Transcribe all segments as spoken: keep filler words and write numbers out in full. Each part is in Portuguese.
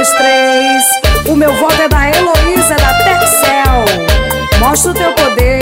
dois, três. O meu voto é da Heloísa, é da Texel. Mostra o teu poder.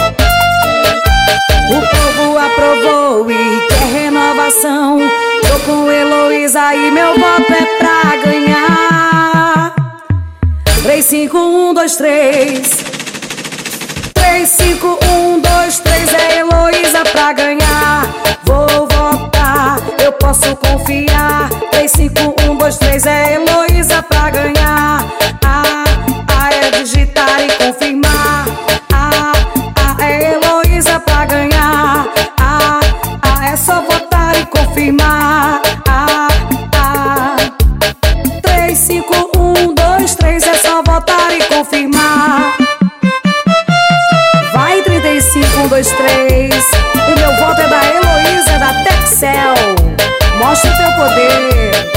O povo aprovou e quer renovação. Tô com Heloísa e meu voto é pra ganhar. Três, cinco, um, dois, três. Três, cinco, um, dois, três. É Heloísa pra ganhar. Vou votar, eu posso confiar. Três, cinco, um, dois, três. É Heloísa pra ganhar. A, A é digitar e confirmar. A, A é Heloísa pra ganhar. A, A é só votar e confirmar. A, A. Três, cinco, um, dois, três. É só votar e confirmar. Vai, trinta e cinco, um, dois, três. O meu voto é da Heloísa, é da Texel. Mostra o teu poder.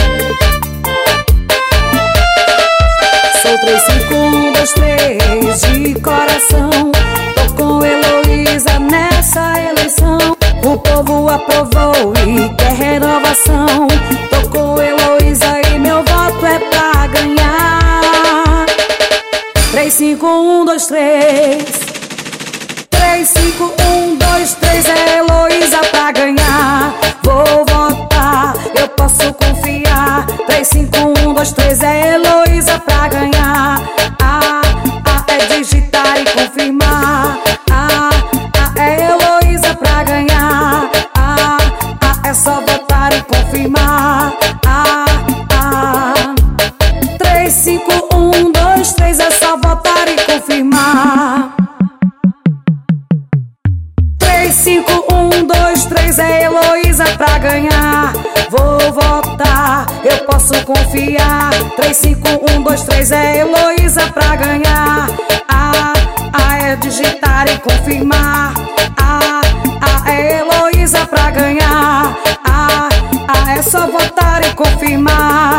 Sou três, cinco, um, dois, três de coração. Tô com Heloísa nessa eleição. O povo aprovou e quer renovação. Tô com Heloísa e meu voto é pra ganhar. Três, cinco, um, dois, três. Três, cinco, um, dois, três. É Heloísa pra ganhar. Vou votar, eu posso confiar. Três, cinco, um, dois, três. É Heloísa pra ganhar. A, A é digitar e confirmar. A, A é Heloísa pra ganhar. A, A é só votar e confirmar. A, A. Três, cinco, um, dois, três. É só votar e confirmar. Três, cinco, um, dois, três. É Heloísa pra ganhar. Vou votar, eu posso confiar. Três, cinco, um, dois, três. É Heloísa pra ganhar. A, A é digitar e confirmar. A, A é Heloísa pra ganhar. A, A é só votar e confirmar.